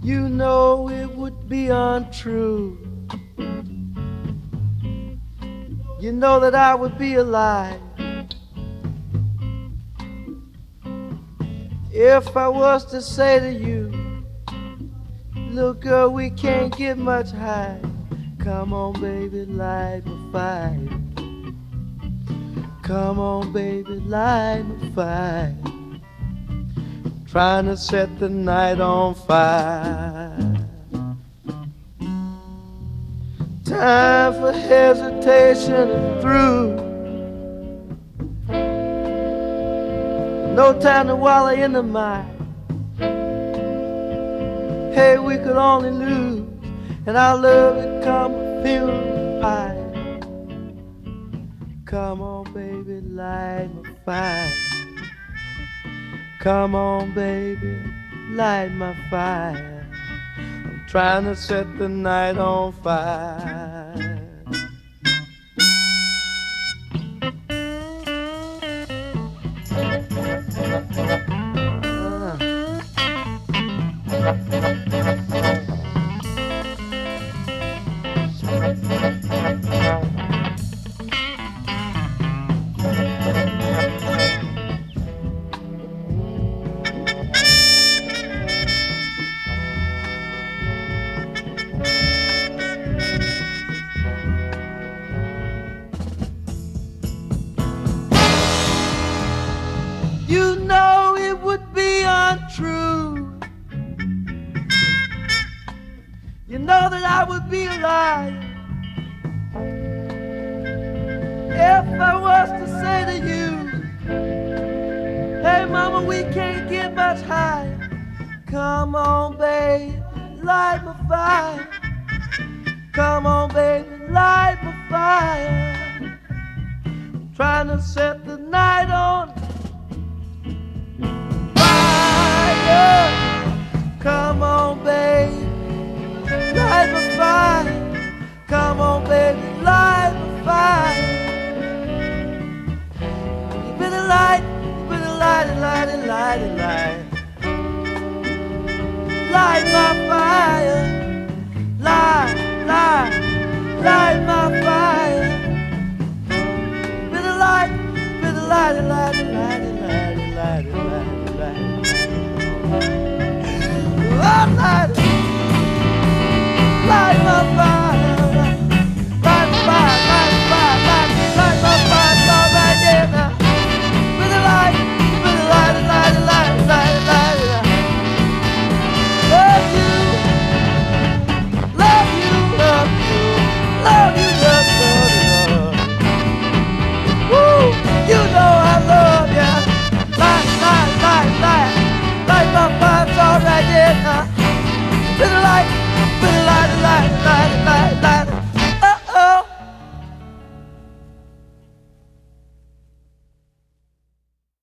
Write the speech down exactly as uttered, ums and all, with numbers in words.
You know it would be untrue. You know that I would be alive if I was to say to you, look girl, we can't get much higher. Come on baby, light my fire. Come on baby, light my fire. Trying to set the night on fire. Time for hesitation and through. No time to wallow in the mire. Hey, we could only lose, and our love would come a funeral pie. Come on, baby, light my fire. Come on, baby, light my fire. I'm trying to set the night on fire. You know it would be untrue. You know that I would be a liar if I was to say to you, hey mama, we can't get much higher. Come on baby, light my fire. Come on baby, light my fire. Trying to set the night on fire. Come on baby, light my fire. Come on baby, light my fire. You better light, you better light it, light it, light it, light it. Light my fire. Light, light, light my fire. You better light, you better light it, light it, light it, light it, light it, light it, light it. Oh, light it. Light my fire, light my fire, light my fire, light, light my fire, it's all right there now. With the light, with the light, light, light, light, light, light. Love you, love you, love you, love you, love, love, love. Woo, you know I love ya. Light, light, light, light, light my fire, it's all right there now. With the light. Light, light, light.